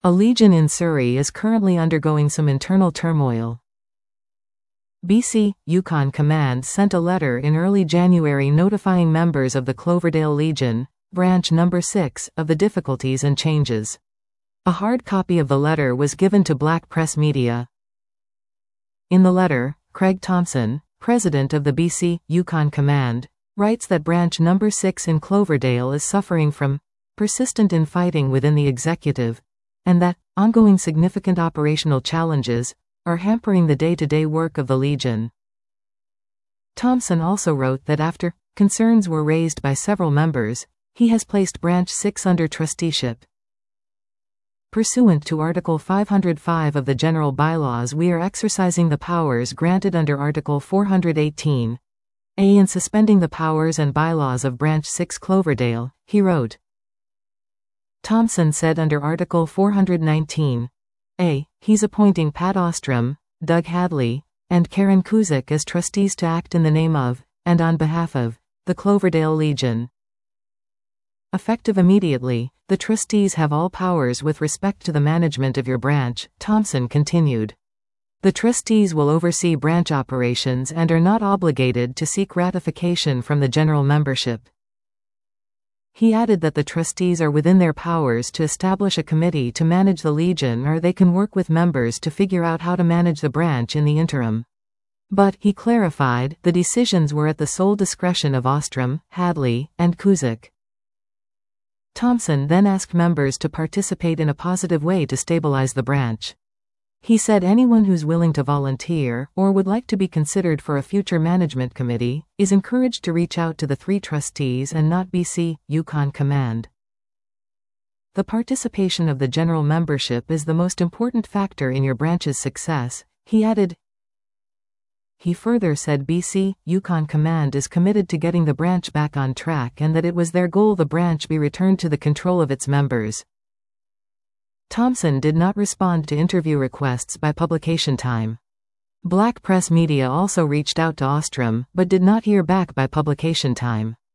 A legion in Surrey is currently undergoing some internal turmoil. BC Yukon Command sent a letter in early January notifying members of the Cloverdale Legion, Branch No. 6, of the difficulties and changes. A hard copy of the letter was given to Black Press Media. In the letter, Craig Thompson, president of the BC Yukon Command, writes that Branch No. 6 in Cloverdale is suffering from persistent infighting within the executive, and that ongoing significant operational challenges are hampering the day-to-day work of the Legion. Thompson also wrote that after concerns were raised by several members, he has placed Branch 6 under trusteeship. Pursuant to Article 505 of the General Bylaws, we are exercising the powers granted under Article 418A and suspending the powers and bylaws of Branch 6 Cloverdale, he wrote. Thompson said under Article 419A, he's appointing Pat Ostrom, Doug Hadley, and Karen Kuzik as trustees to act in the name of, and on behalf of, the Cloverdale Legion. Effective immediately, the trustees have all powers with respect to the management of your branch, Thompson continued. The trustees will oversee branch operations and are not obligated to seek ratification from the general membership. He added that the trustees are within their powers to establish a committee to manage the Legion, or they can work with members to figure out how to manage the branch in the interim. But, he clarified, the decisions were at the sole discretion of Ostrom, Hadley, and Kuzik. Thompson then asked members to participate in a positive way to stabilize the branch. He said anyone who's willing to volunteer, or would like to be considered for a future management committee, is encouraged to reach out to the 3 trustees and not BC Yukon Command. The participation of the general membership is the most important factor in your branch's success, he added. He further said BC Yukon Command is committed to getting the branch back on track and that it was their goal the branch be returned to the control of its members. Thompson did not respond to interview requests by publication time. Black Press Media also reached out to Ostrom, but did not hear back by publication time.